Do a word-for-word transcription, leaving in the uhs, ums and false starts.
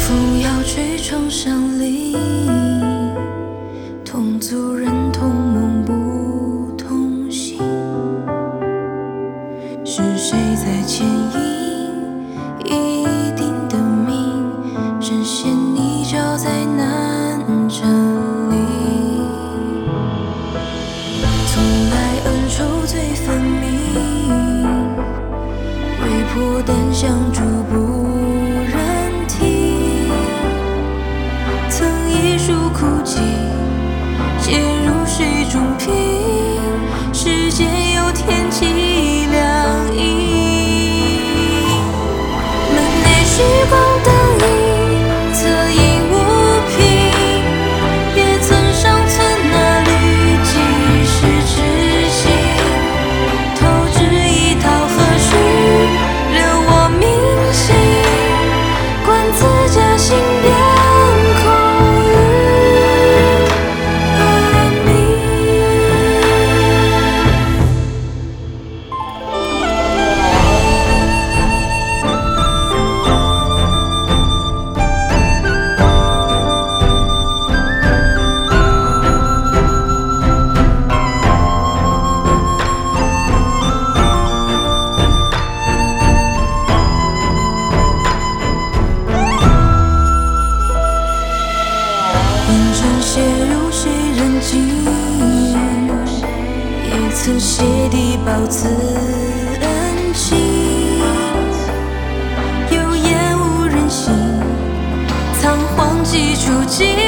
风摇吹窗上林，同族人同梦不同行。是谁在牵引一定的命，深陷泥沼再难整理。从来恩仇最分明，未破胆相助不忍听。曾一树枯寂，皆如水中萍。世间有天际亮映，门内虚光灯影，侧影无凭。也曾尚存那缕几世痴心，投掷一刀何须留我铭心？观自家心变空余而明。烟尘写入谁人境，也曾谢地报此恩情。有言无人信，仓皇寄出尽。